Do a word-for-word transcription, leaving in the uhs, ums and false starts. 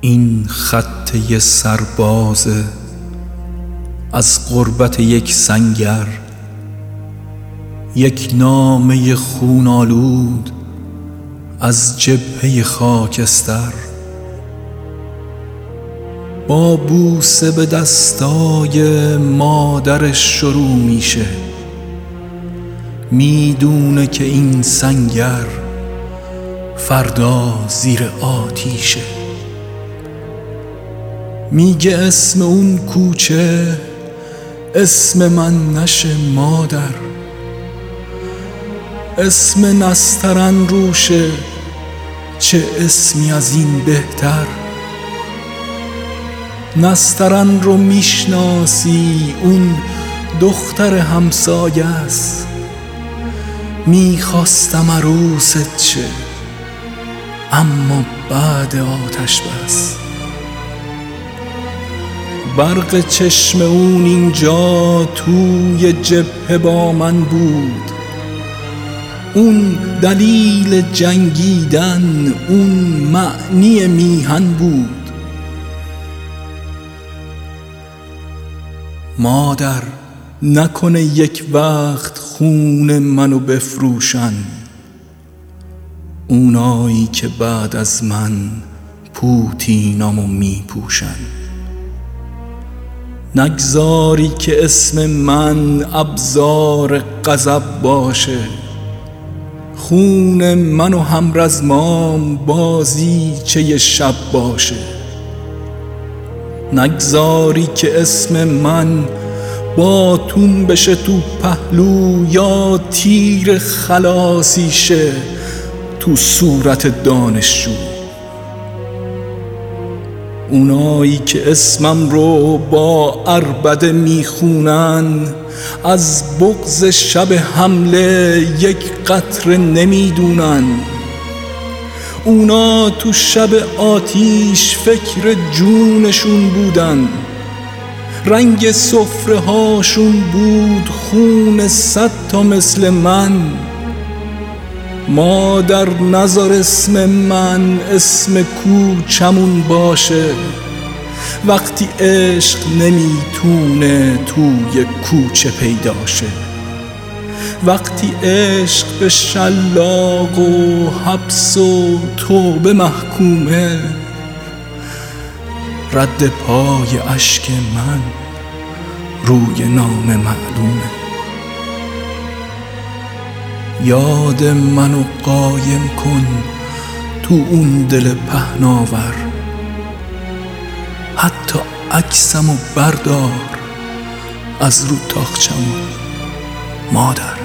این خطه سربازه از غربت یک سنگر، یک نامه خون آلود از جبهه خاکستر. با بوسه به دستای مادرش شروع میشه، میدونه که این سنگر فردا زیر آتیشه. میگه اسم اون کوچه اسم من نشه مادر، اسم نسترن روشه، چه اسمی از این بهتر. نسترن رو میشناسی، اون دختر همسایه است. میخواستم عروست شه اما بعد آتش بس. برق چشم اون اینجا توی جبهه با من بود، اون دلیل جنگیدن، اون معنی میهن بود. مادر نکنه یک وقت خون منو بفروشن، اونایی که بعد از من پوتینامو میپوشن. نگذاری که اسم من ابزار غضب باشه، خون من و همرزمام بازیچه شب باشه. نگذاری که اسم من باتون بشه تو پهلو، یا تیر خلاصی شه تو صورت دانشجو. اونایی که اسمم رو با عربده میخونن، از بغض شب حمله یک قطره نمیدونن. اونا تو شب آتیش فکر جونشون بودن، رنگ سفره هاشون بود خون صد تا مثل من. مادر نذار اسم من اسم کوچمون باشه، وقتی عشق نمیتونه توی کوچه پیدا شه. وقتی عشق به شلاق و حبس و توبه محکومه، رد پای اشک من روی نام معلومه. یاد منو قایم کن تو اون دل پهناور، حتی عکسمو بردار از رو تاقچمون مادر.